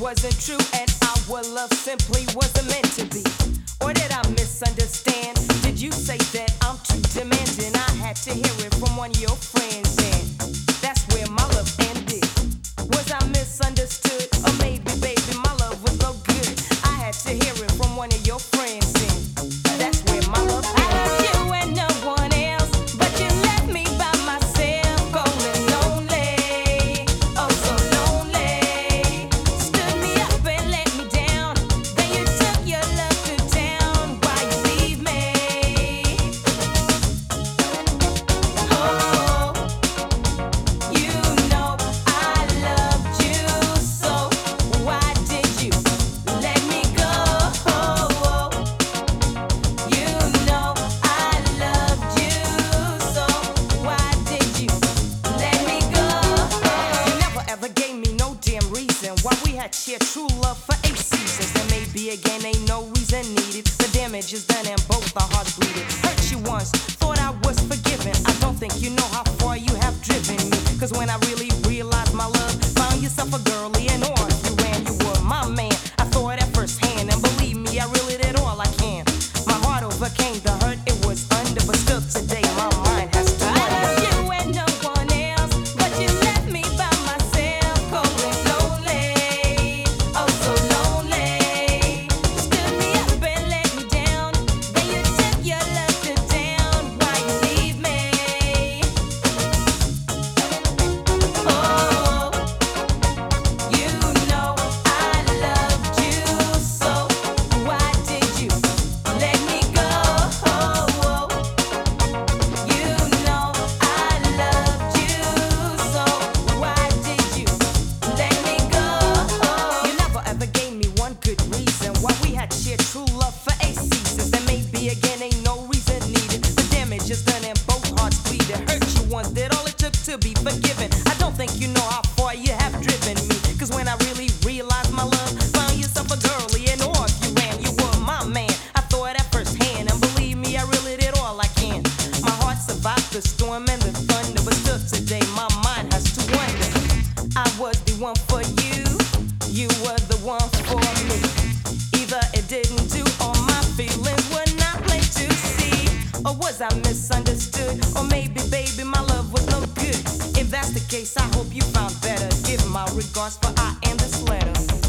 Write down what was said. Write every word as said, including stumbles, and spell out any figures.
wasn't true and our love simply wasn't meant to be? Or did I misunderstand? Did you say that I'm too demanding? I had to hear it from one of your friends, and that's where my love ended. Was I misunderstood? Or maybe, baby, my love was no good. I had to hear it from one of your friends, and that's where my love ended. I loved you and no one else, but you left me by myself, going lonely, oh so lonely. Stood me up and let me down, then you took your love to town. Why you leave me? Oh, you know I loved you, so why did you let me go? You know I loved you, so why did you let me go? You never ever gave me no damn reason why we had shared true love for eight seasons. And maybe again ain't no reason needed. The damage is done and both our hearts bleeding. Hurt you once, thought I was forgiven. I don't think you know how far you have driven me. Cause when I really realized my love, found yourself a girlie and on you ran. You were my man, I thought at first hand. And believe me, I really did all I can. My heart overcame the hurt it was under, but still today my mind has to wonder. I love you and no one else, but you left me by myself, going lonely, oh so lonely. Stood me up and let me down, then you took your love to town. Why you leave me? Oh, you know I loved you, so why did you let me go? You know I loved you, so why did you let me go? You never ever gave me one good reason why we had shared true love for eight seasons. And maybe again ain't no reason needed. The damage is done and both hearts bleed. It hurt you once, did all it took to be forgiven. I don't think you know how far you have driven me. Cause when I really realized my love, found yourself a girlie and off you ran. You were my man, I thought at first hand. And believe me, I really did all I can. My heart survived the storm and the thunder, but still today my mind has to wonder. I was the one for you, you were the one for me. Either it didn't do or my feelings were not plain to see. Or was I misunderstood? Or maybe, baby, my love was no good. If that's the case, I hope you found better. Give my regards for I am this letter.